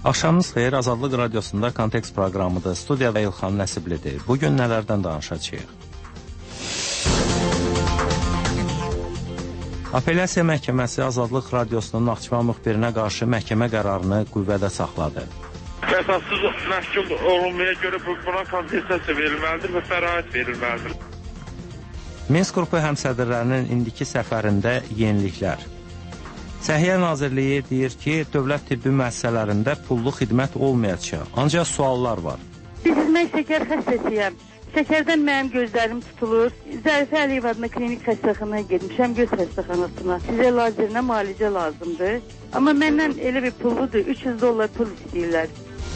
Axşamınız xeyir, Azadlıq Radiosunda Kontekst proqramıdır. Studiyada İlxan Nəsiblidir. Bugün nələrdən danışacağıq? Apellyasiya məhkəməsi Azadlıq Radiosunun Naxçıvan müxbirinə qarşı məhkəmə qərarını qüvvədə saxladı. Əsassız məhkum olunmaya görə buna kompensasiya verilməlidir və bəraət verilməlidir. Minsk qrupu həmsədrlərinin indiki səfərində yeniliklər. Səhiyyə Nazirliyi deyir ki, dövlət tibbi müəssisələrində pullu xidmət olmayacaq. Ancaq suallar var. Mən şəkər xəstəsiyəm. Şəkərdən mənim gözlərim tutulur. Zərifə Əliyev adına klinik xəstəxanaya getmişəm, göz xəstəxanasına. Sizə lazerinə müalicə lazımdır. Amma məndən elə bir pulludur, $300 pul istəyirlər.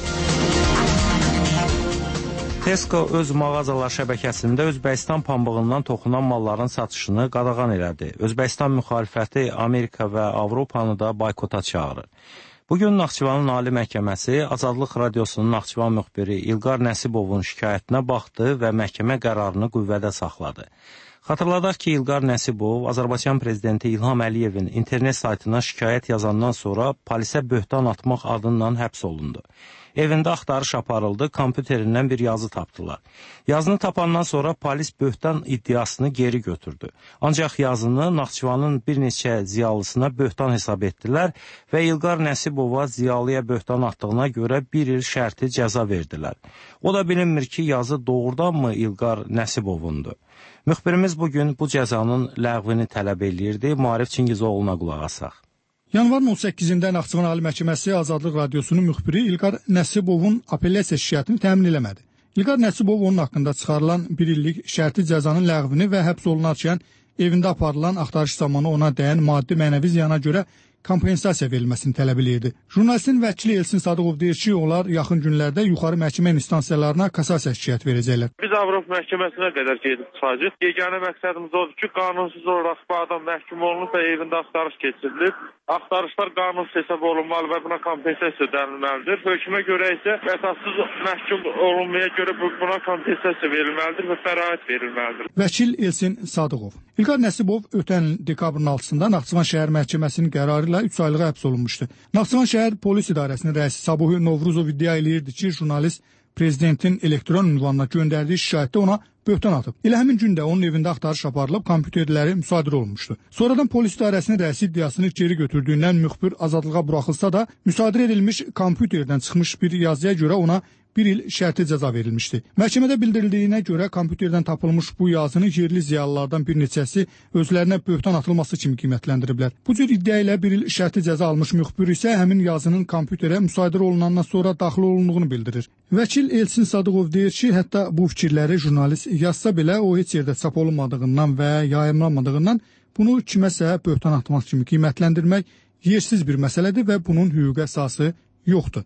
Tesco öz mağazalar şəbəkəsində Özbəkistan pambığından toxunan malların satışını qadağan elədi. Özbəkistan müxalifəti Amerika və Avropanı da boykota çağırır. Bugün Naxçıvanın Ali Məhkəməsi Azadlıq Radiosunun Naxçıvan müxbiri İlqar Nəsibovun şikayətinə baxdı və məhkəmə qərarını qüvvədə saxladı. Xatırladaq ki, İlqar Nəsibov Azərbaycan Prezidenti İlham Əliyevin internet saytına şikayət yazandan sonra polisə böhtan atmaq adından həbs olundu. Evində axtarış aparıldı, kompüterindən bir yazı tapdılar. Yazını tapandan sonra polis böhtan iddiasını geri götürdü. Ancaq yazını Naxçıvanın bir neçə ziyalısına böhtan hesab etdilər və İlqar Nəsibova ziyalıya böhtan atdığına görə 1 il şərti cəza verdilər. O da bilinmir ki, yazı doğrudanmı İlqar Nəsibovundur. Müxbirimiz bugün bu cəzanın ləğvini tələb eləyirdi. Maarif Çingizoğlu'na qulaq asaq. Yanvarın 18-də Naxçıvan Ali Məhkəməsi Azadlıq Radiosunun müxbiri İlqar Nəsibovun apellyasiya şikayətini təmin eləmədi. İlqar Nəsibov onun haqqında çıxarılan 1 illik şərti cəzanın ləğvini və həbs olunarkən evində aparılan axtarış zamanı ona dəyən maddi mənəvi ziyana görə kompensasiya verilməsini tələb edirdi. Jurnalistin vəkili Elsin Sadıqov deyir ki, onlar yaxın günlərdə yuxarı məhkəmə instansiyalarına kassasiya şikayət verəcəklər. Biz Avropa məhkəməsinə qədər gedib çıxacağıq. Yeganə məqsədimiz odur ki, qanunsuz olaraq bu adam məhkum olunub və evində axtarış keçirilib. Axtarışlar qanunsuz hesab olunmalı və buna kompensasiya ödənilməlidir. Hökmə görə isə əsassız məhkum olunmaya görə buna kompensasiya verilməlidir və bəraət verilməlidir. Vəkil Elsin Sadıqov. İlqar Nəsibov ötən il dekabrın 6-sında Naxçıvan şəhər məhkəməsinin qərarı ilə 3 aylığa həbs olunmuşdu. Naxçıvan şəhər polis idarəsinin rəisi Sabuhi Novruzov iddia eləyirdi ki, jurnalist prezidentin elektron ünvanına göndərdiyi şikayətdə ona böhtan atıb. Elə həmin gündə onun evində axtarış aparılıb, kompüterləri müsadirə olunmuşdu. Sonradan polis idarəsinin rəisi iddiasını geri götürdüyündən müxbir azadlığa buraxılsa da, müsadirə edilmiş kompüterdən çıxmış bir yazıya görə ona 1 il şərti cəza verilmişdi. Məhkəmədə bildirildiyinə görə kompüterdən tapılmış bu yazını yerli ziyalılardan bir neçəsi özlərinə böhtan atılması kimi qiymətləndiriblər. Bu cür iddia ilə 1 il şərti cəza almış müxbir isə həmin yazının kompüterə müsadirə olunandan sonra daxil olunduğunu bildirir. Vəkil Elsin Sadıqov deyir ki, hətta bu fikirləri jurnalist yazsa belə o heç yerdə çap olunmadığından və yayımlanmadığından bunu kiməsə böhtan atmaq kimi qiymətləndirmək yersiz bir məsələdir və bunun hüquqi əsası yoxdur.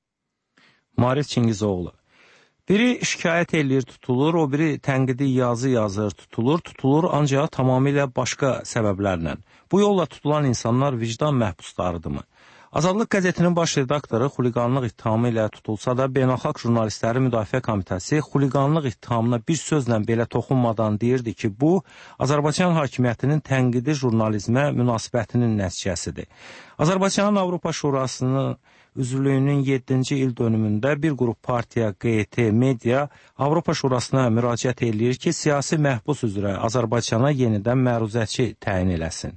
Maarif Çingizoğlu. Biri şikayət eləyir, tutulur, o biri tənqidi yazı yazır, tutulur, ancaq tamamilə başqa səbəblərlə. Bu yolla tutulan insanlar vicdan məhbuslarıdırmı? Azadlıq qəzetinin baş redaktoru xuliqanlıq ittihamı ilə tutulsa da, Beynəlxalq Jurnalistləri Müdafiə Komitəsi xuliqanlıq ittihamına bir sözlə belə toxunmadan deyirdi ki, bu, Azərbaycan hakimiyyətinin tənqidi jurnalizmə münasibətinin nəticəsidir. Azərbaycanın Avropa Şurasının üzvlüyünün 7-ci il dönümündə bir qrup partiya, QT, media Avropa Şurasına müraciət eləyir ki, siyasi məhbus üzrə Azərbaycana yenidən məruzəçi təyin eləsin.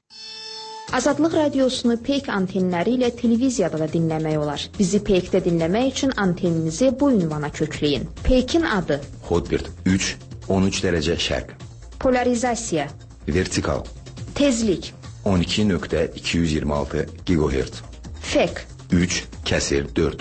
Azadlıq radiosunu peyk antenləri ilə televiziyada da dinləmək olar. Bizi peykdə dinləmək üçün anteninizi bu ünvana kökləyin. Peykin adı Hotbird 3, 13 dərəcə şərq. Polarizasiya Vertikal Tezlik 12.226 GHz. Fek 3/4.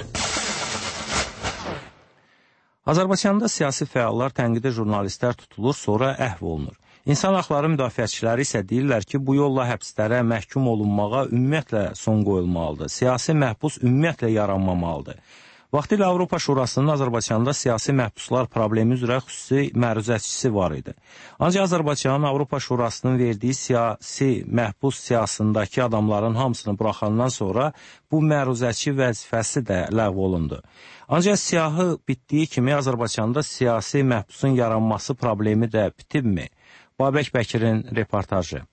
Azərbaycanda siyasi fəallar, tənqidi jurnalistlər tutulur, sonra əhv olunur. İnsan haqları müdafiəçiləri isə deyirlər ki, bu yolla həbslərə məhkum olunmağa ümumiyyətlə son qoyulmalıdır. Siyasi məhbus ümumiyyətlə yaranmamalıdır. Vaxtilə Avropa Şurasının Azərbaycanda siyasi məhbuslar problemi üzrə xüsusi məruzəçisi var idi. Ancaq Azərbaycanın Avropa Şurasının verdiyi siyasi məhbus siyasındakı adamların hamısını buraxandan sonra bu məruzəçi vəzifəsi də ləğv olundu. Ancaq siyahı bitdiyi kimi Azərbaycanda siyasi məhbusun yaranması problemi də bitibmi? Babək Bəkirin reportajı.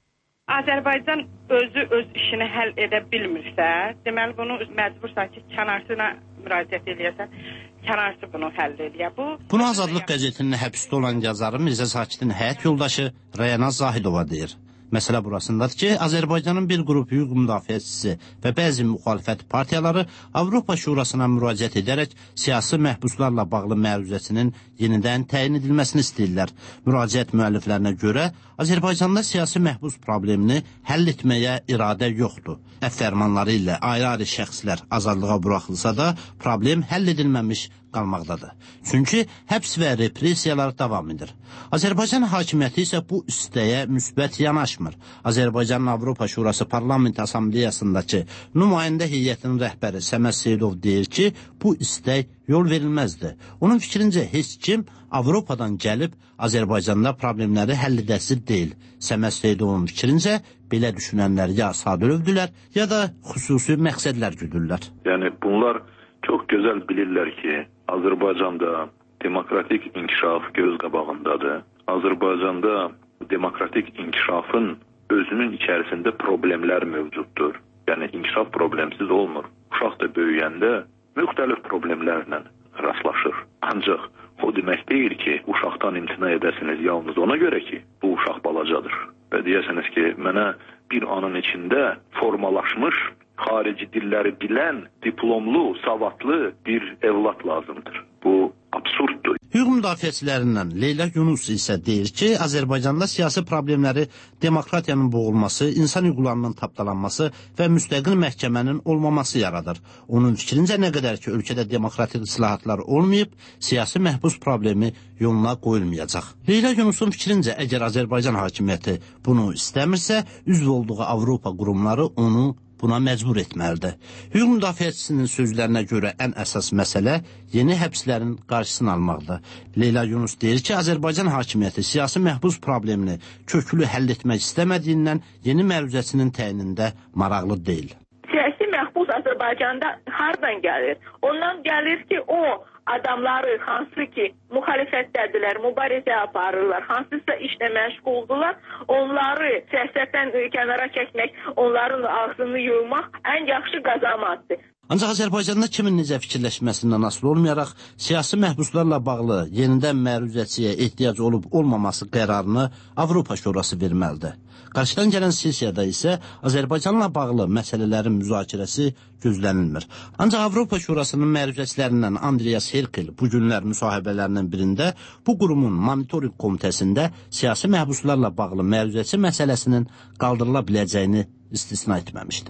Azərbaycan özü öz işini həll edə bilmirsə, deməli bunu məcbursan ki, kənarçına müraciət eləyəsən, kənarçı bunu həll edir. Bunu Azadlıq qəzetinin həbsdə olan yazarı Mirzə Sakitin həyat yoldaşı Rəyana Zahidova deyir. Məsələ burasındadır ki, Azərbaycanın bir qrup hüquq müdafiəçisi və bəzi müxalifət partiyaları Avropa Şurasına müraciət edərək siyasi məhbuslarla bağlı məruzəsinin yenidən təyin edilməsini istəyirlər. Müraciət müəlliflərinə görə Azərbaycanda siyasi məhbus problemini həll etməyə iradə yoxdur. Fərmanları ilə ayrı-ayrı şəxslər azadlığa buraxılsa da problem həll edilməmiş qalmaqdadır. Çünki həbs və repressiyalar davam edir. Azərbaycan hakimiyyəti isə bu istəyə müsbət yanaşmır. Azərbaycanın Avropa Şurası Parlament Assambleyasındakı nümayəndə heyətinin rəhbəri Səməd Seyidov deyir ki, bu istək yol verilməzdir. Onun fikrincə heç kim Avropadan gəlib Azərbaycanda problemləri həll edəsi deyil. Səməd Seyidovun fikrincə belə düşünənlər ya sadəlövdülər, ya da xüsusi məqsədlər güdürlər. Yəni bunlar çox gözəl bilirlər ki, Azərbaycanda demokratik inkişaf göz qabağındadır. Azərbaycanda demokratik inkişafın özünün içərisində problemlər mövcuddur. Yəni inkişaf problemsiz olmur. Uşaq da böyüyəndə müxtəlif problemlərlə rastlaşır. Ancaq o demək deyil ki, uşaqdan imtina edəsiniz yalnız ona görə ki, bu uşaq balacadır. Və deyəsiniz ki, mənə bir anın içində formalaşmış, xarici dilləri bilən, diplomlu, savadlı bir evlat lazımdır. Bu absurddur. Hüquq müdafiəçilərindən Leyla Yunus isə deyir ki, Azərbaycanda siyasi problemləri demokratiyanın boğulması, insan hüquqlarının tapdalanması və müstəqil məhkəmənin olmaması yaradır. Onun fikrincə nə qədər ki, ölkədə demokratik islahatlar olmayıb, siyasi məhbus problemi yoluna qoyulmayacaq. Leyla Yunusun fikrincə, əgər Azərbaycan hakimiyyəti bunu istəmirsə, üzv olduğu Avropa qurumları onu buna məcbur etməlidir. Hüquq müdafiəçisinin sözlərinə görə ən əsas məsələ yeni həbslərin qarşısını almaqdır. Leyla Yunus deyir ki, Azərbaycan hakimiyyəti siyasi məhbus problemini köklü həll etmək istəmədiyindən yeni məruzəsinin təyinində maraqlı deyil. Siyasi məhbus Azərbaycanda hardan gəlir? Ondan gəlir ki, o adamları hansı ki müxalifətdədirlər, mübarizə aparırlar, hansısa işlə məşğuldular, onları siyasətdən kənara çəkmək, onların ağzını yuymaq ən yaxşı qazanmadır. Ancaq Azərbaycanda kimin necə fikirləşməsindən asılı olmayaraq, siyasi məhbuslarla bağlı yenidən məruzəçiyə ehtiyac olub-olmaması qərarını Avropa Şurası verməlidir. Qarşıdan gələn sessiyada isə Azərbaycanla bağlı məsələlərin müzakirəsi gözlənilmir. Ancaq Avropa Şurasının məruzəçilərindən Andreas Herkel bu günlər müsahibələrinin birində bu qurumun monitoring komitəsində siyasi məhbuslarla bağlı məruzəçi məsələsinin qaldırıla biləcəyini istisna etməmişdi.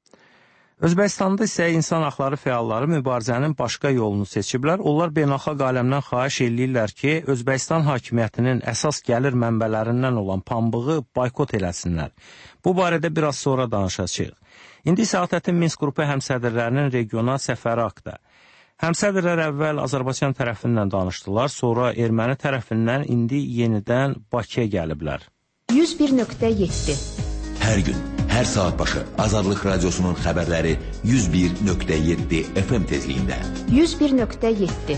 Özbəkistanda isə insan haqları fəalları mübarizənin başqa yolunu seçiblər. Onlar beynəlxalq aləmdən xahiş eləyirlər ki, Özbəkistan hakimiyyətinin əsas gəlir mənbələrindən olan pambığı boykot eləsinlər. Bu barədə biraz sonra danışacağıq. İndi isə ATƏT-in Minsk qrupu həmsədrlərinin regional səfəri haqda. Həmsədrlər əvvəl Azərbaycan tərəfindən danışdılar, sonra erməni tərəfindən indi yenidən Bakıya gəliblər. 101.7 Hər gün, hər saat başı Azadlıq Radiosunun xəbərləri 101.7 FM tezliyində. 101.7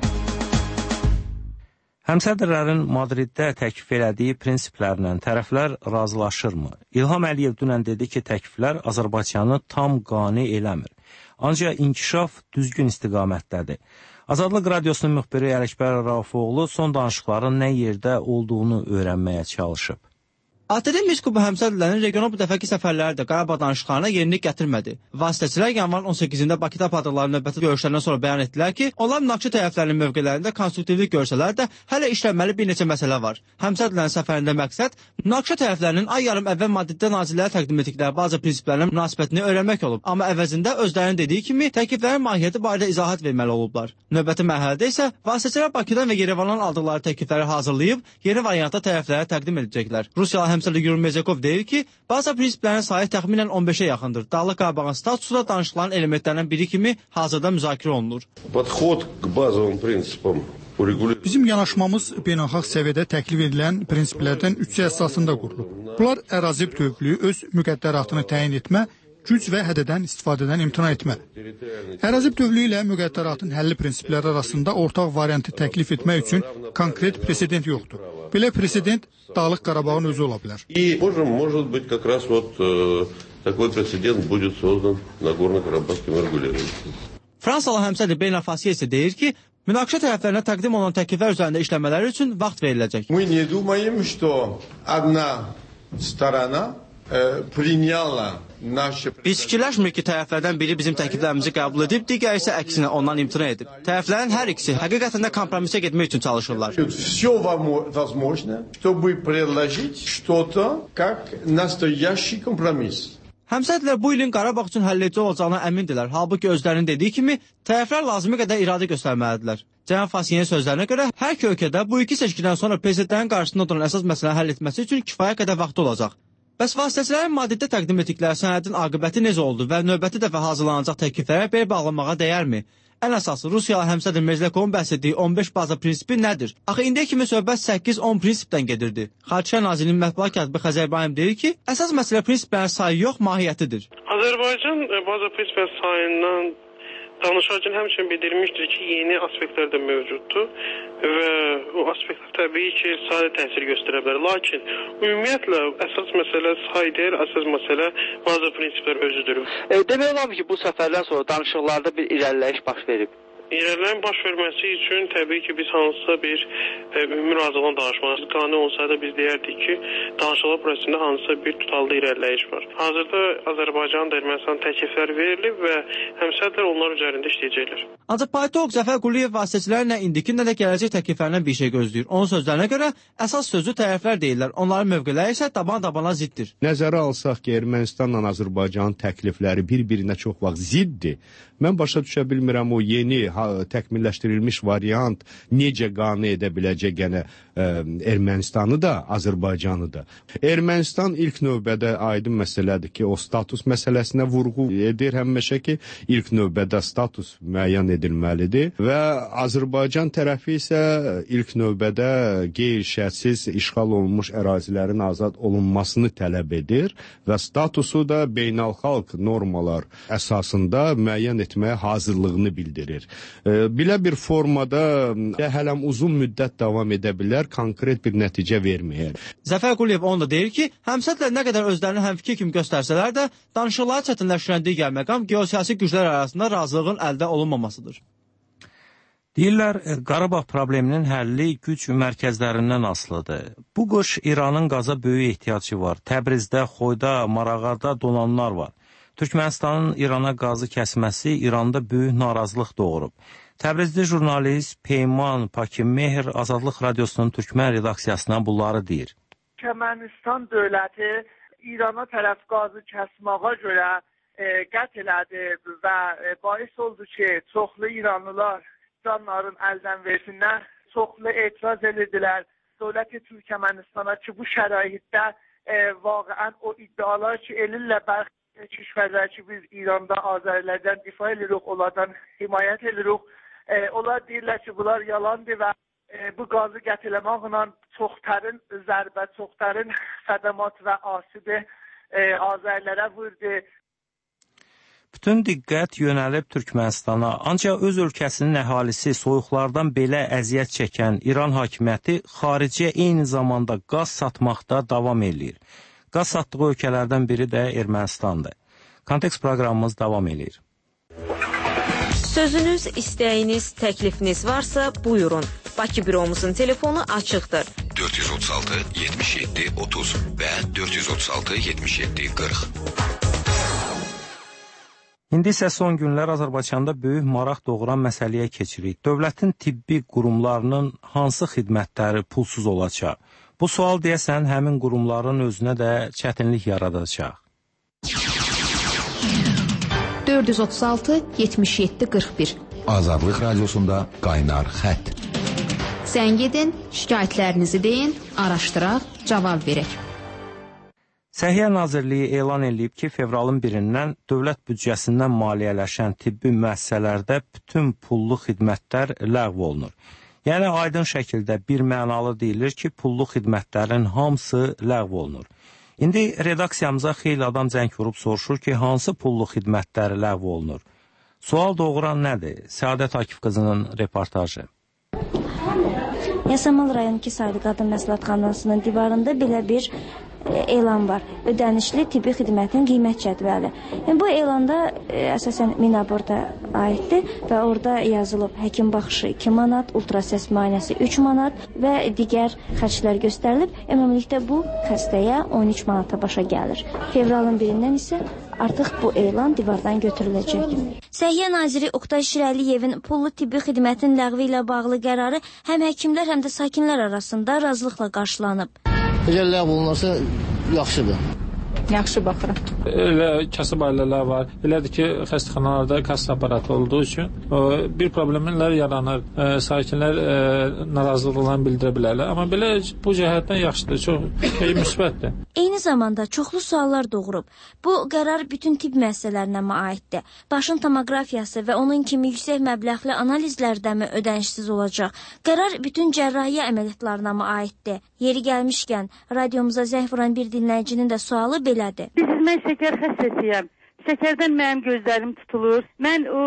Həmsədrlərin Madriddə təklif elədiyi prinsiplərlə tərəflər razılaşırmı? İlham Əliyev dünən dedi ki, təkliflər Azərbaycanı tam qane eləmir. Ancaq inkişaf düzgün istiqamətdədir. Azadlıq Radiosunun müxbiri Ələkbər Raufoğlu son danışıqların nə yerdə olduğunu öyrənməyə çalışıb. ATƏT-in Minsk qrupu həmsədrlərinin regional bu dəfəki səfərləri də Qarabağ danışıqlarına yenilik gətirmədi. Vasitəçilər yanvarın 18-də Bakıda apardıqları növbəti görüşlərindən sonra bəyan etdilər ki, onlar münaqişə tərəflərinin mövqelərində konstruktivlik görsələr də hələ işlənməli bir neçə məsələ var. Həmsədrlərin səfərində məqsəd münaqişə tərəflərinin ay yarım əvvəl Madriddə nazirlərə təqdim etdikləri bazı prinsiplərin münasibətini öyrənmək olub, amma əvəzində özlərinin dediyi kimi təkliflərin mahiyyəti barədə izahat verməli olublar. Növbəti mərhələdə isə vasitəçilər Bakıdan və Yerevandan aldıqları təklifləri hazırlayıb yeni variantda tərəflərə təqdim edəcəklər. Rusiyalı həmsədr Yuri Mezekov deyir ki, bazı prinsiplərin sayı təxminən 15-ə yaxındır. Dağlıq Qarabağın statusu da danışılan elementlərindən biri kimi hazırda müzakirə olunur. Bizim yanaşmamız beynəlxalq səviyyədə təklif edilən prinsiplərdən üçü əsasında qurulub. Bunlar ərazi bütövlüyü, öz müqəddəratını təyin etmə, güc və hədədən istifadədən imtina etmə. Ərazi bütövlüyü ilə müqəddəratın həlli prinsipləri arasında ortaq variantı təklif etmək üçün konkret presedent yoxdur. Belə president Dağlıq Qarabağın özü ola bilər. И может быть как раз вот такой прецедент будет создан на Горно-Карабахском регулировании. Fransalı həmsədr Beynəlxalq isə deyir ki, münaqişə tərəflərinə təqdim olunan təkliflər üzərində işləmələri üçün vaxt veriləcək. Мы не думаем, что одна сторона приняла наши... Biz fikirləşmirik ki, tərəflərdən biri bizim təkliflərimizi qəbul edib, digəri isə əksinə ondan imtina edib. Tərəflərin hər ikisi həqiqətən də kompromisə getmək üçün çalışırlar. Все возможно, чтобы предложить что-то как настоящий компромисс. Həmsədrlər bu ilin Qarabağ üçün həlledici olacağına əmindirlər. Halbuki özlərinin dediyi kimi, tərəflər lazımi qədər iradə göstərməlidirlər. Cənab Fasiyinin sözlərinə görə, hər iki ölkədə bu iki seçkidən sonra prezidentlərin qarşısında duran əsas məsələni həll etməsi üçün kifayət qədər vaxtı olacaq. Bəs vasitəçilərin maddedə təqdim etdikləri sənədin aqibəti necə oldu və növbəti dəfə hazırlanacaq təkliflərə bel bağlamağa dəyərmi? Ən əsası, Rusiyalı həmsədr Mezləkovun bəhs etdiyi 15 baza prinsipi nədir? Axı indiyə kimi söhbət 8-10 prinsipdən gedirdi. Xarici Nazirliyinin mətbuat katibi Xəzər İbrahim deyir ki, əsas məsələ prinsiplərin sayı yox, mahiyyətidir. Azərbaycan baza prinsiplərin sayından danışarkən həmçinin bildirmişdir ki, yeni aspektlər də mövcuddur və o aspektlər təbii ki, sadə təsir göstərə bilər. Lakin ümumiyyətlə əsas məsələ say deyil, əsas məsələ baza prinsiplər özüdür. Demək olar ki, bu səfərdən sonra danışıqlarda bir irəliləyiş baş verib. İrəliləyin baş verməsi üçün təbii ki, biz hansısa bir ümumi razılıqla danışmalıyıq. Qanuni olsaydı biz deyərdik ki, danışıqlar prosesində hansısa bir tutallı irəliləyiş var. Hazırda Azərbaycan da Ermənistan təkliflər verilib və həmsədrlər onlar üzərində işləyəcəklər. Ancaq politolog Zəfər Quliyev vasitəçilərlə indiki nə də gələcək təkliflərindən bir şey gözləyir. Onun sözlərinə görə əsas sözü tərəflər deyirlər. Onların mövqeləri isə taban-tabana ziddir. Nəzərə alsaq ki, Ermənistanla Azərbaycanın təklifləri bir-birinə çox vaxt ziddir. Mən başa düşə bilmirəm o yeni təkmilləşdirilmiş variant necə qane edə biləcək gənə Ermənistanı da, Azərbaycanı da. Ermənistan ilk növbədə aydın məsələdir ki, o status məsələsinə vurğu edir həmişə ki, ilk növbədə status müəyyən edilməlidir və Azərbaycan tərəfi isə ilk növbədə qeyri-şərtsiz işğal olunmuş ərazilərin azad olunmasını tələb edir və statusu da beynəlxalq normalar əsasında müəyyən etməyə hazırlığını bildirir. Belə bir formada hələm uzun müddət davam edə bilər, konkret bir nəticə verməyər. Zəfər Quliyev onu da deyir ki, həmsədrlər nə qədər özlərini həmfikir kimi göstərsələr də, danışıqları çətinləşdirən digər məqam geosiyasi güclər arasında razılığın əldə olunmamasıdır. Deyirlər, Qarabağ probleminin həlli güc mərkəzlərindən asılıdır. Bu qış İranın qaza böyük ehtiyacı var. Təbrizdə, Xoyda, Marağada donanlar var. Türkmənistanın İrana qazı kəsməsi İranda böyük narazılıq doğurub. Təbrizli jurnalist Peyman Pakimmehr Azadlıq Radiosunun Türkmən redaksiyasına bunları deyir. Türkmənistan dövləti İrana tərəf qazı kəsməyə görə qət elədi və bais oldu ki, çoxlu İranlılar canların əldən versinlər, çoxlu etiraz edirdilər. Dövləti Türkmənistana ki, bu şəraitdə vaqəən o iddialar ki, elillə bərx kişvərlər ki, biz İranda Azərilərdən difa edirik, onlardan himayət edirik. Onlar deyirlər ki, bunlar yalandır və bu qazı gətirməklə çoxtərin zərbə, çoxtərin xədəmat və asidi Azərilərə vurdu. Bütün diqqət yönəlib Türkmənistana, ancaq öz ölkəsinin əhalisi soyuqlardan belə əziyyət çəkən İran hakimiyyəti xariciyə eyni zamanda qaz satmaqda davam edir. Qaz satdığı ölkələrdən biri də Ermənistandır. Kontekst proqramımız davam edir. Sözünüz, istəyiniz, təklifiniz varsa buyurun. Bakı büromuzun telefonu açıqdır. 436 77 30 və 436 77 40. İndi isə son günlər Azərbaycanda böyük maraq doğuran məsələyə keçirik. Dövlətin tibbi qurumlarının hansı xidmətləri pulsuz olacaq? Bu sual deyəsən həmin qurumların özünə də çətinlik yaradacaq. 436 77 41 Azadlıq Radiosunda qaynar xətt. Zəng edin, şikayətlərinizi deyin, araşdıraq, cavab verək. Səhiyyə Nazirliyi elan edib ki, fevralın 1-dən dövlət büdcəsindən maliyyələşən tibbi müəssisələrdə bütün pullu xidmətlər ləğv olunur. Yəni, aydın şəkildə bir mənalı deyilir ki, pullu xidmətlərin hamısı ləğv olunur. İndi redaksiyamıza xeyli adam zəng vurub soruşur ki, hansı pullu xidmətlər ləğv olunur? Sual doğuran nədir? Səadət Akif qızının reportajı. Yasamal rayon 2 saylı qadın məsləhətxanasının divarında belə bir elan var. Ödənişli tibbi xidmətin qiymət cədvəli. Bu elanda əsasən Minaborda aiddir və orada yazılıb həkim baxışı 2 manat, ultrasəs müayinəsi 3 manat və digər xərclər göstərilib. Ümumilikdə bu xəstəyə 13 manata başa gəlir. Fevralın 1-dən isə artıq bu elan divardan götürüləcək. Səhiyyə naziri Oqtay Şirəliyevin pullu tibbi xidmətin ləğvi ilə bağlı qərarı həm həkimlər, həm də sakinlər arasında razılıqla qarşılanıb. Əgər ləğv olunarsa, yaxşıdır. Yaxşı baxıram. Elə kasıb ailələr var. Elədir ki, xəstəxanalarda kassa aparatı olduğu üçün bir problemlər yaranır. Sakinlər narazılıqlarını bildirə bilərlər. Amma belə bu cəhətdən yaxşıdır, çox müsbətdir. Eyni zamanda çoxlu suallar doğurub. Bu qərar bütün tibb müəssisələrinə mi aiddir? Başın tomoqrafiyası və onun kimi yüksək məbləğli analizlərdə mi ödənişsiz olacaq? Qərar bütün cərrahiyyə əməliyyatlarına mı aiddir? Yeri gəlmişkən, radiomuza zəng vuran bir dinləyicinin də sualı belədir. Mən şəkər xəstəsiyəm. Şəkərdən mənim gözlərim tutulur. Mən o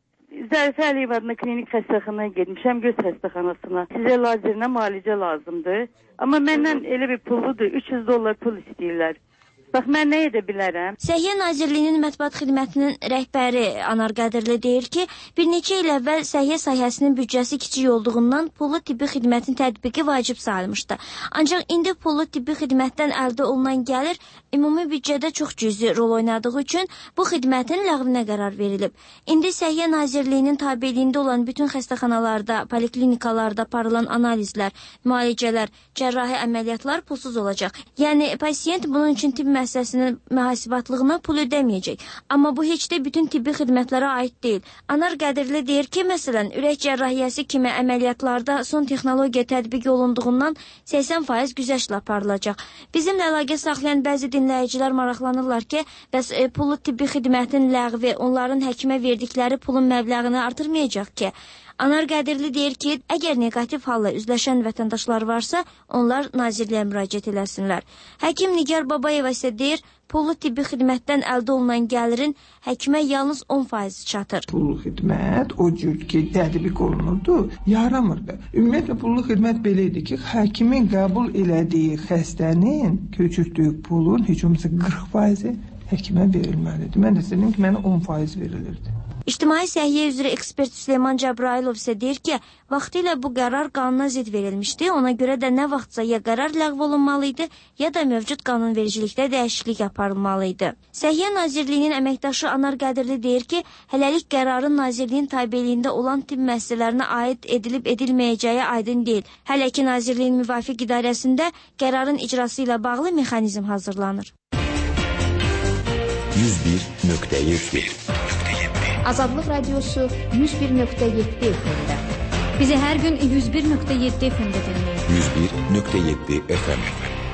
Zərifə Əliyev adına klinik xəstəxanaya getmişəm, göz xəstəxanasına. Sizə lazerinə müalicə lazımdır. Amma məndən elə bir pulludur, $300 pul istəyirlər. Bax, mən nə edə bilərəm? Səhiyyə Nazirliyinin mətbuat xidmətinin rəhbəri Anar Qədirli deyir ki, bir neçə il əvvəl səhiyyə sahəsinin büdcəsi kiçik olduğundan pullu tibbi xidmətin tətbiqi vacib sayılmışdı. Ancaq indi pullu tibbi xidmətdən əldə olunan gəlir ümumi büdcədə çox cüzi rol oynadığı üçün bu xidmətin ləğvinə qərar verilib. İndi Səhiyyə Nazirliyinin tabeliyində olan bütün xəstəxanalarda, poliklinikalarda aparılan analizlər, müalicələr, cərrahi əməliyyatlar pulsuz olacaq. Yəni, pasiyent bunun üçün tibb müəssisəsinin mühasibatlığına pul ödəməyəcək. Amma bu heç də bütün tibbi xidmətlərə aid deyil. Anar Qədirli deyir ki, məsələn, ürək cərrahiyyəsi kimi əməliyyatlarda son texnologiya tətbiq olunduğundan 80% güzəştlə aparılacaq. Bizimlə əlaqə saxlayan bəzi dinləyicilər maraqlanırlar ki, bəs pullu tibbi xidmətin ləğvi onların həkimə verdikləri pulun məbləğini artırmayacaq ki? Anar Qədirli deyir ki, əgər negativ halla üzləşən vətəndaşlar varsa, onlar nazirliyə müraciət eləsinlər. Həkim Nigar Babayeva isə deyir, pullu tibbi xidmətdən əldə olunan gəlirin həkimə yalnız 10% çatır. Pullu xidmət o cür ki, tətbiq olunurdu, yaramırdı. Ümumiyyətlə, pullu xidmət belə idi ki, həkimin qəbul elədiyi xəstənin köçürdüyü pulun heç olmasa 40% həkimə verilməlidir. Mən də istədim ki, mənə 10% verilirdi. İctimai Səhiyyə üzrə ekspert Süleyman Cəbrailov isə deyir ki, vaxtilə bu qərar qanuna zidd verilmişdi. Ona görə də nə vaxtsa ya qərar ləğv olunmalıydı, ya da mövcud qanunvericilikdə dəyişiklik aparılmalıydı. Səhiyyə Nazirliyinin əməkdaşı Anar Qədirli deyir ki, hələlik qərarın Nazirliyin tabeliyində olan tibb müəssisələrinə aid edilib-edilməyəcəyi aydın deyil. Hələ ki, Nazirliyin müvafiq idarəsində qərarın icrası ilə bağlı mexanizm hazırlanır. 101.7 Azadlıq Radiosu 101.7 FM-də. Bizi hər gün 101.7 FM-də dinləyin. 101.7 FM.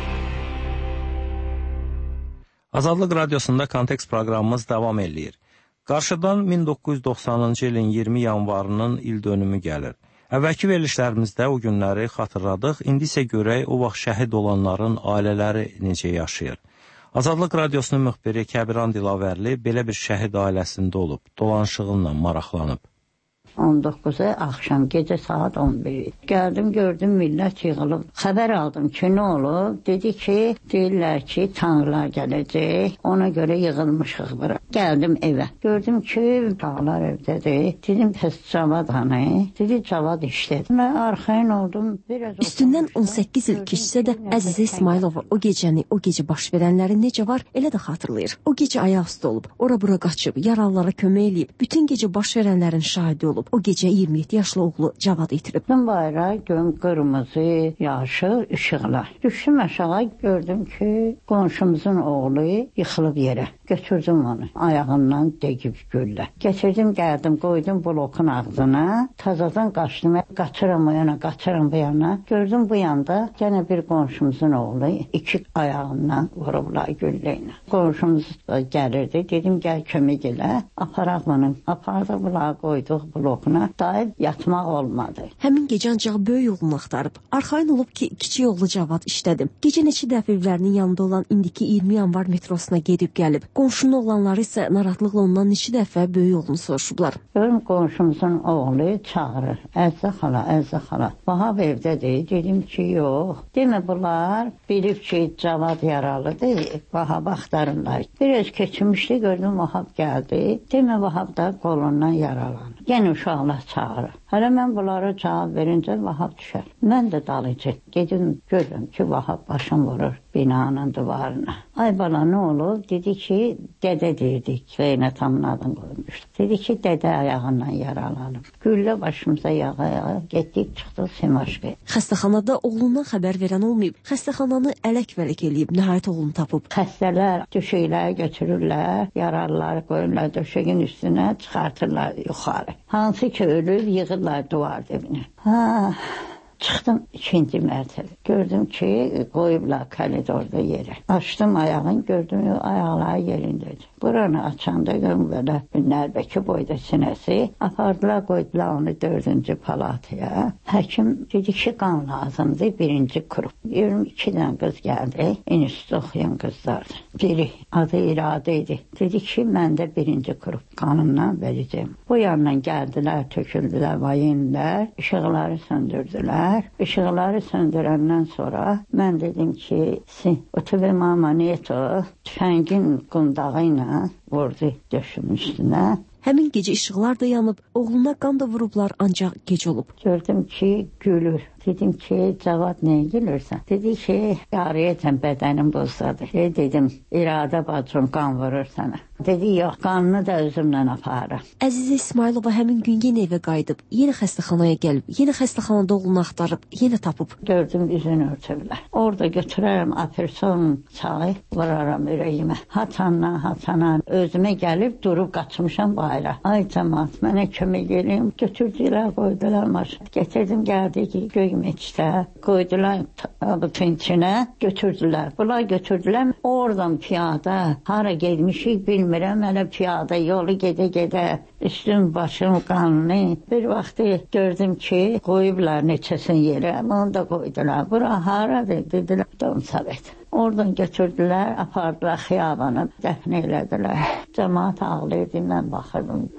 Azadlıq Radiosunda Kontekst proqramımız davam eləyir. Qarşıdan 1990-cı ilin 20 yanvarının il dönümü gəlir. Əvvəlki verilişlərimizdə o günləri xatırladıq, indi isə görək o vaxt şəhid olanların ailələri necə yaşayır. Azadlıq Radiosunun müxbiri Kəbiran Dilavərli belə bir şəhid ailəsində olub, dolanışığınla maraqlanıb. 19-a axşam, gecə saat 11. Gəldim, gördüm, millət yığılıb. Xəbər aldım ki, nə olub? Dedi ki, deyirlər ki, tanrılar gələcək. Ona görə yığılmışıq bura. Gəldim evə. Gördüm ki, dağlar evdədir. Dedim, pəs Cavad hanı? Dedi, Cavad işlədir. Mən arxayın oldum. Üstündən 18 il keçsə də Əzizə İsmailova o gecə baş verənləri necə var, elə də xatırlayır. O gecə ayaq üstə olub, ora-bura qaçıb, yaralılara kömək eləyib, bütün gecə baş verənlərin şahidi olub. O gecə 27 yaşlı oğlu Cavad itirib. Mən bayrağa göm qırmızı, yaşıl işıqlar. Düşdüm aşağı, gördüm ki, qonşumuzun oğlu yıxılıb yerə. Götürdüm onu, ayağından degib güllə. Getirdim, gəldim, qoydum blokun ağzına. Tazadan qaçdım, qaçıram o yana, qaçıram bu yana. Gördüm bu yanda yenə bir qonşumuzun oğlu 2 ayağından vurublar güllə ilə. Qonşumuz da gəlirdi, dedim gəl kömək elə, aparaq bunu. Apardı, bunları qoyduq blok. blokuna dair yatmaq olmadı. Həmin gecə ancaq böyük oğlunu axtarıb. Arxayın olub ki, kiçik oğlu Cavad işlədi. Gecə neçə dəfə evlərinin yanında olan indiki 20 yanvar metrosuna gedib gəlib. Qonşunun oğlanları isə narahatlıqla ondan neçə dəfə böyük oğlunu soruşublar. Görüm qonşumuzun oğlu çağırır. Əzzə xala. Vahab evdədir. Dedim ki, yox. Demə bunlar bilib ki, Cavad yaralıdır. Vahabı axtarırlar. Biraz keçmişdi, gördüm Vahab gəldi. Demə Vahab da qolundan yaralanır. Yenə uşaqlar çağırır. Hələ mən bunlara cavab verincə Vahab düşər. Mən də dalıcı. Gedim görürüm ki, Vahab başım vurur binanın divarına. Ay bala nə olur? Dedi ki, dədə deyirdik. Zeynətamın adını qoymuşdu. Dedi ki, dədə ayağından yaralanıb. Güllə başımıza yağa getdik, çıxdıq Simaşqı. Xəstəxanada oğlundan xəbər verən olmayıb. Xəstəxananı ələk-vələk eləyib, nəhayət oğlunu tapıb. Xəstələr döşəkləri götürürlər, yaralıları qoyurlar döşəyin üstünə, çıxartırlar yuxarı. Hansı ki ölüb, yığırlar duvar dibinə. Çıxdım ikinci mərtəbə. Gördüm ki, qoyublar koridorda yerə. Açdım ayağını, gördüm ayaqları yerindədir. Buranı açanda görüm belə nərbəki boyda sinəsi. Apardılar, qoydular onu 4-cü palataya. Həkim dedi ki, qan lazımdır, 1-ci qrup. Görüm 2 dənə qız gəldi, institut oxuyan qızlardır. Biri adı İradə idi. Dedi ki, məndə 1-ci qrup qanımdan verəcəm. Bu yandan gəldilər, töküldülər, vayinlər, işıqları söndürdülər. Işıqları söndürəndən sonra mən dedim ki, ötübə mama neto tüfəngin qundağı ilə vurdu döşümün üstünə. Həmin gecə işıqlar da yanıb, oğluna qan da vurublar, ancaq gec olub. Gördüm ki, gülür. Dedim ki, Cavad nəyə gülürsən? Dedi ki, yarıyəcəm bədənim bozdadır. Dedim, İradə bacım qan vurur sənə. Dedi, yox, qanını da özümlə aparır. Əzizə İsmailova həmin gün yenə evə qayıdıb, yenə xəstəxanaya gəlib, yenə xəstəxanada oğlunu axtarıb, yenə tapıb. Gördüm, üzünü örtüblər. Orada götürərəm aperson çayı, vuraram ürəyimə. Haçandan, özümə gəlib, durub qaçmışam bayra. Ay cəmat, mənə kömək eləyim. Götürdülər, qoydular maşın. Getirdim, gəldi ki, meçdə qoydular tabutun içinə, götürdülər. Bunlar götürdülər. Oradan piyada, hara gelmişik bilmirəm, hələ piyada yolu gedə-gedə, üstüm, başım, qanını. Bir vaxtı gördüm ki, qoyublar neçəsin yerə, onu da qoydular. Bura haradır, dedilər, Domsavet. Oradan götürdülər, apardılar xiyabana, dəfn elədilər. Cəmaat ağlayırdı, mən baxırdım.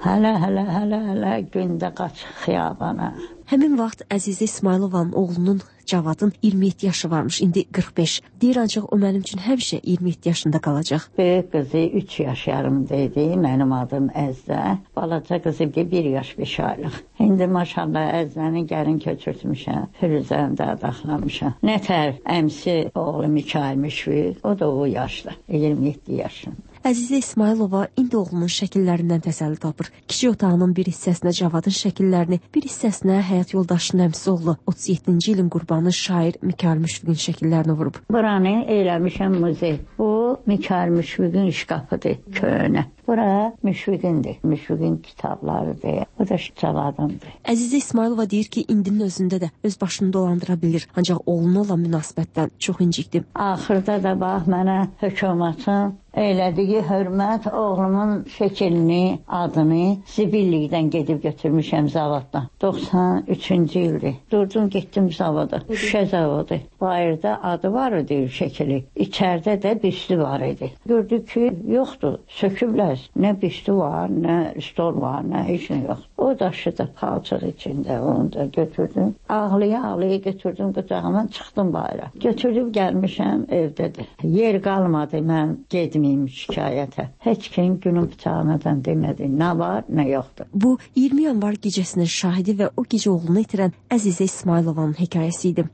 Hələ gündə qaç xiyabana. Həmin vaxt Əzizə İsmailovanın oğlunun Cavadın 27 yaşı varmış, indi 45. Deyir, ancaq o mənim üçün həmişə 27 yaşında qalacaq. Böyük qızı 3 yaş yarımda idi, mənim adım Əzzə. Balaca qızı 1 yaş 5 aylıq. İndi maşallah Əzzəni gəlin köçürtmüşəm, Firuzəni də adaxlamışam. Nətər əmsi oğlu Mikail Müşfiq, o da o yaşda, 27 yaşında. Əzizə İsmailova indi oğlunun şəkillərindən təsəlli tapır. Kiçik otağının bir hissəsinə Cavadın şəkillərini, bir hissəsinə həyat yoldaşının əmsi oğlu 37-ci ilin qurbanı şair Mikail Müşfiqin şəkillərini vurub. Buranı eləmişəm muzey. Bu Mikail Müşfiqin şkafıdır, köhnə. Bura Müşfiqindir, Müşfiqin kitablarıdır, bu da Cavadındır. Əzizə İsmailova deyir ki, indinin özündə də öz başını dolandıra bilir, ancaq oğluna olan münasibətdən çox incikdir. Axırda da bax, mənə hökumətin elədiyi hörmət oğlumun şəkilini, adını zibillikdən gedib götürmüşəm zavoddan. 93-cü ildir. Durdum, getdim zavoda. Şüşə zavodu. Bayırda adı var idi şəkili. İçərdə də büstü var idi. Gördük ki, yoxdur. Söküblər. Nə büstü var, nə stol var, nə heç nə yox. O daşı da palçıq içində, onu da götürdüm. Ağlaya götürdüm qucağıma, çıxdım bayıra. Götürdüm, gəlmişəm evdədir. Yer qalmadı, mən getməyim şikayətə. Heç kim günün bıçağınadan demədi, nə var, nə yoxdur. Bu 20 yanvar gecəsinin şahidi və o gecə oğlunu itirən Əzizə İsmailovanın hekayəsi idi.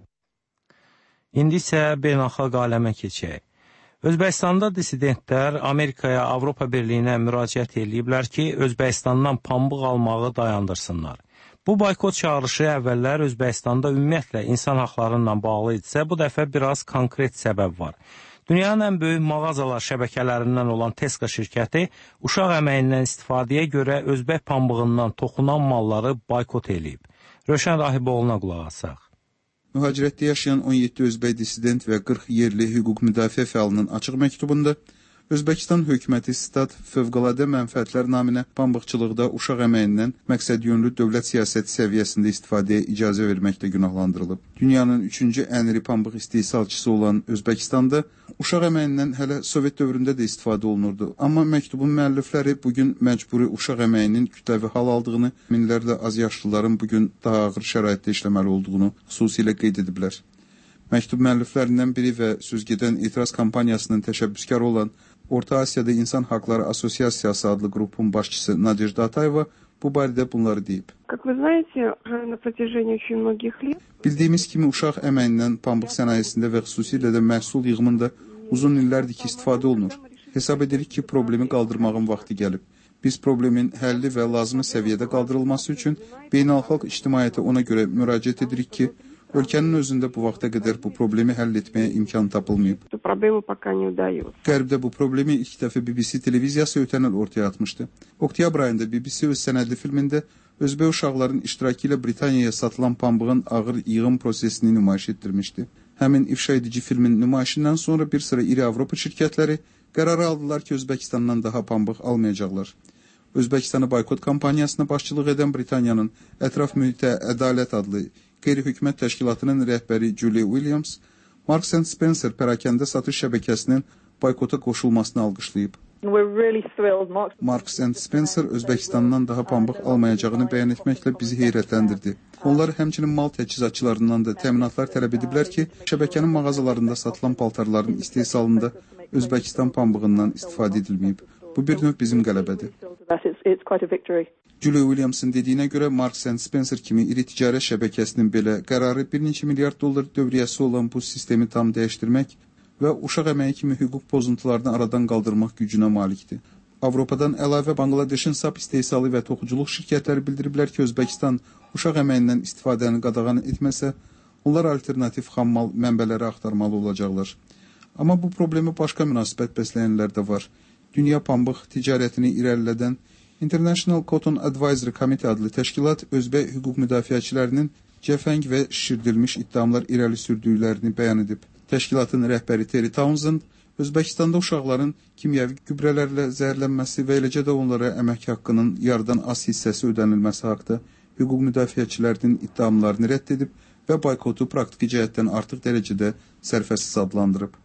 İndi isə beynəlxalq aləmə keçək. Özbəkistanda dissidentlər Amerikaya, Avropa Birliyinə müraciət ediblər ki, Özbəkistandan pambıq almağı dayandırsınlar. Bu boykot çağrışı əvvəllər Özbəkistanda ümumiyyətlə insan haqlarıyla bağlı idisə, bu dəfə biraz konkret səbəb var. Dünyanın ən böyük mağazalar şəbəkələrindən olan Tesco şirkəti uşaq əməyindən istifadəyə görə özbək pambığından toxunan malları boykot edib. Röşən Rahiboğlu'na qulaq asaq. Mühacirətdə yaşayan 17 özbək dissident və 40 yerli hüquq müdafiə fəalının açıq məktubunda Özbəkistan hökuməti stat fövqəladə mənfəətlər naminə pambıqçılıqda uşaq əməyindən məqsədyönlü dövlət siyasəti səviyyəsində istifadəyə icazə verməklə günahlandırılıb. Dünyanın 3-cü ən iri pambıq istehsalçısı olan Özbəkistanda uşaq əməyindən hələ Sovet dövründə də istifadə olunurdu. Amma məktubun müəllifləri bugün məcburi uşaq əməyinin kütləvi hal aldığını, minlərlə az yaşlıların bugün daha ağır şəraitdə işləməli olduğunu xüsusilə qeyd ediblər. Məktub müəlliflərindən biri və sözgedən etiraz kampaniyasının təşəbbüskarı olan Orta Asiyada İnsan Haqları Asosiasiyası adlı qrupun başçısı Nadejda Atayeva bu barədə bunları deyib. Bildiyimiz kimi uşaq əməyindən pambıq sənayesində və xüsusilə də məhsul yığımında uzun illərdir ki, istifadə olunur. Hesab edirik ki, problemi qaldırmağın vaxtı gəlib. Biz problemin həlli və lazımi səviyyədə qaldırılması üçün beynəlxalq ictimaiyyətə ona görə müraciət edirik ki, ölkənin özündə bu vaxta qədər bu problemi həll etməyə imkan tapılmayıb. Qərbdə bu problemi ilk dəfə BBC televiziyası ötən il ortaya atmışdı. Oktyabr ayında BBC öz sənədli filmində özbək uşaqların iştirakı ilə Britaniyaya satılan pambığın ağır yığım prosesini nümayiş etdirmişdi. Həmin ifşa edici filmin nümayişindən sonra bir sıra iri Avropa şirkətləri qərarı aldılar ki, Özbəkistandan daha pambıq almayacaqlar. Özbəkistanı boykot kampaniyasına başçılıq edən Britaniyanın Ətraf Mühitə Ədalət adlı qeyri-hökumət təşkilatının rəhbəri Julie Williams, Marks & Spencer pərakəndə satış şəbəkəsinin boykota qoşulmasını alqışlayıb. Marks & Spencer Özbəkistandan daha pambıq almayacağını bəyan etməklə bizi heyrətləndirdi. Onlar həmçinin mal təchizatçılarından da təminatlar tələb ediblər ki, şəbəkənin mağazalarında satılan paltarların istehsalında Özbəkistan pambığından istifadə edilməyib. Bu bir növ bizim qələbədir. Julie Williams'ın dediyinə görə Marks & Spencer kimi iri ticarət şəbəkəsinin belə qərarı bir neçə milyard dollar dövriyyəsi olan bu sistemi tam dəyişdirmək və uşaq əməyi kimi hüquq pozuntularını aradan qaldırmaq gücünə malikdir. Avropadan əlavə Bangladeşin sap istehsalı və toxuculuq şirkətləri bildiriblər ki, Özbəkistan uşaq əməyindən istifadəni qadağan etməsə, onlar alternativ xammal mənbələri axtarmalı olacaqlar. Amma bu problemi başqa münasibət bəsləyənlər də var. Dünya pambıq ticarətini irəlilədən International Cotton Advisory Committee adlı təşkilat özbək hüquq müdafiəçilərinin cəfəng və şişirdilmiş ittihamlar irəli sürdüklərini bəyan edib. Təşkilatın rəhbəri Terry Townsend Özbəkistanda uşaqların kimyəvi gübrələrlə zəhərlənməsi və eləcə də onlara əmək haqqının yarıdan az hissəsi ödənilməsi haqqında hüquq müdafiəçilərinin ittihamlarını rədd edib və boykotu praktiki cəhətdən artıq dərəcədə sərfəsiz adlandırıb.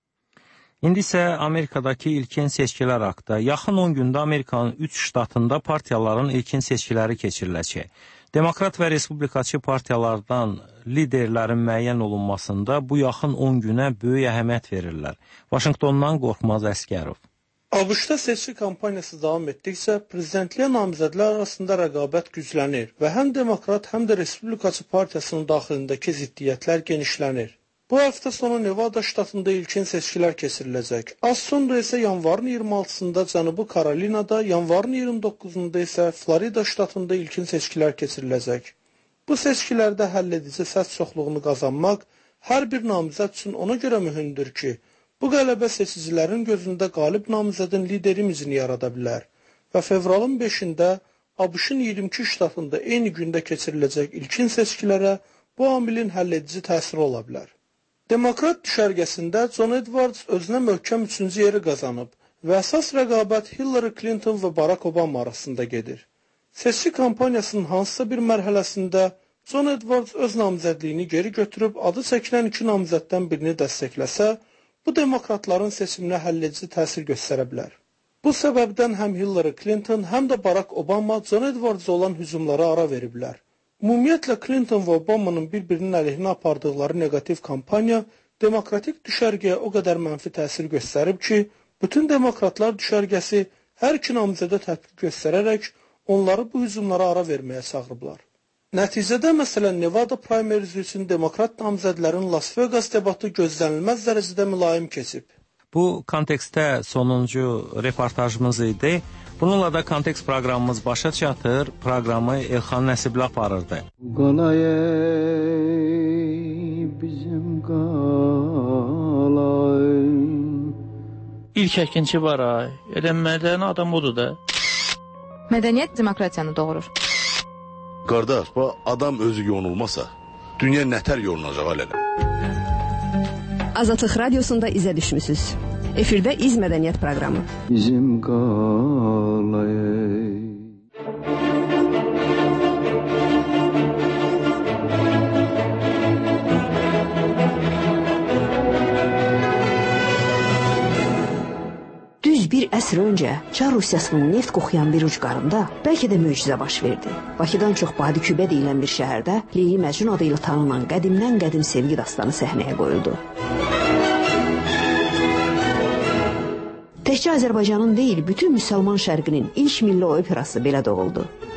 İndi isə Amerikadakı ilkin seçkilər haqqında yaxın 10 gündə Amerikanın 3 ştatında partiyaların ilkin seçkiləri keçiriləcək. Demokrat və respublikaçı partiyalardan liderlərin müəyyən olunmasında bu yaxın 10 günə böyük əhəmiyyət verirlər. Vaşinqtondan Qorxmaz Əsgərov. ABŞ-da seçki kampaniyası davam etdikcə prezidentliyə namizədlər arasında rəqabət güclənir və həm demokrat, həm də respublikaçı partiyasının daxilindəki ziddiyyətlər genişlənir. Bu həftə sonu Nevada ştatında ilkin seçkilər keçiriləcək. Az sonra isə yanvarın 26-sında Cənubi Karolinada, yanvarın 29-da isə Florida ştatında ilkin seçkilər keçiriləcək. Bu seçkilərdə həlledici səs çoxluğunu qazanmaq hər bir namizəd üçün ona görə mühümdür ki, bu qələbə seçicilərin gözündə qalib namizədin lideri imizini yarada bilər və fevralın 5-də ABŞ-ın 22 ştatında eyni gündə keçiriləcək ilkin seçkilərə bu amilin həlledici təsiri ola bilər. Demokrat düşərgəsində John Edwards özünə möhkəm 3-cü yeri qazanıb və əsas rəqabət Hillary Clinton və Barack Obama arasında gedir. Seçki kampaniyasının hansısa bir mərhələsində John Edwards öz namizədliyini geri götürüb adı çəkilən 2 namizəddən birini dəstəkləsə, bu demokratların seçiminə həlledici təsir göstərə bilər. Bu səbəbdən həm Hillary Clinton, həm də Barack Obama John Edwards'a olan hücumlara ara veriblər. Ümumiyyətlə, Clinton və Obamanın bir-birinin əleyhinə apardıqları negativ kampaniya demokratik düşərgəyə o qədər mənfi təsir göstərib ki, bütün demokratlar düşərgəsi hər iki namizədə tətbiq göstərərək onları bu hücumlara ara verməyə çağırıblar. Nəticədə, məsələn, Nevada primaries üçün demokrat namizədlərin Las Vegas debatı gözlənilməz dərəcədə mülayim keçib. Bu kontekstdə sonuncu reportajımız idi. Bununla da kontekst proqramımız başa çatır. Proqramı Elxan Nəsibli aparırdı. Qalay bizim qalay. İlk əkinçi var ay. Elə mədəni adam odur da. Mədəniyyət demokratiyanı doğurur. Qardaş, bu adam özü yonulmasa, dünya nətər yonulacaq alələ? Azadlıq radiosunda izə düşmüsünüz. Efirdə İz Mədəniyyət proqramı. Bizim qalay. Düz bir əsr öncə Çar Rusiyasının neft qoxuyan bir ucqarında bəlkə də möcüzə baş verdi. Bakıdan çox Badikübə deyilən bir şəhərdə Leyli Məcnun adı ilə tanınan qədimdən qədim sevgi dastanı səhnəyə qoyuldu. Təkcə Azərbaycanın deyil, bütün müsəlman şərqinin ilk milli operası belə doğuldu.